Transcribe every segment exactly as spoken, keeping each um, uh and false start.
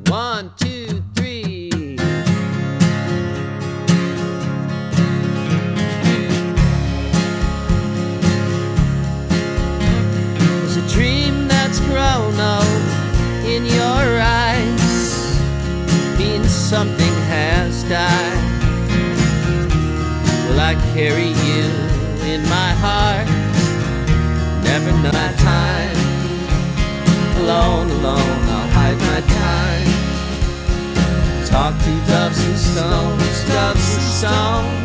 One, two, three. There's a dream that's grown old in your eyes, means something has died. Well, I carry you in my heart, never know my time. Alone, alone, I'll hide my time. Talk to doves and stones, doves and stones.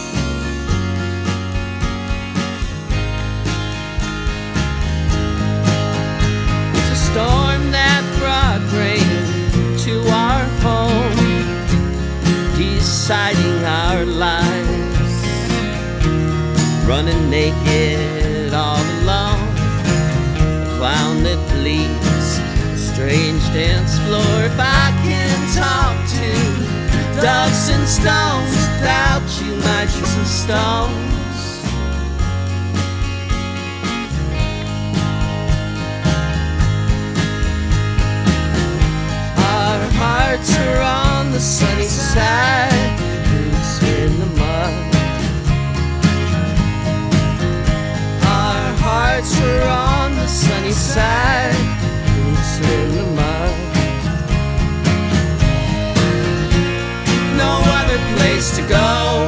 It's a storm that brought rain to our home, deciding our lives, running naked all alone. A clown that bleeds, a strange dance floor. If I can talk to doves and stones, without you my trees and stones. Our hearts are on the sunny side, roots in the mud. Our hearts are on the sunny side, roots in the mud. No other place to go,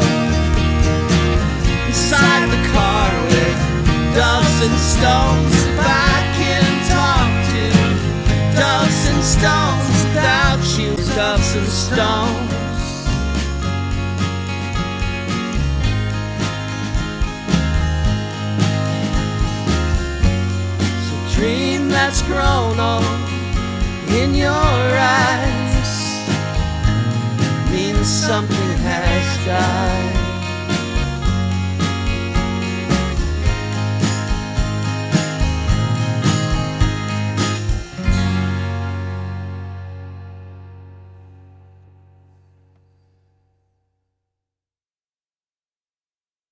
inside the car with doves and stones. If I can talk to doves and stones, without you, doves and stones. It's a dream that's grown old in your eyes, means something has died.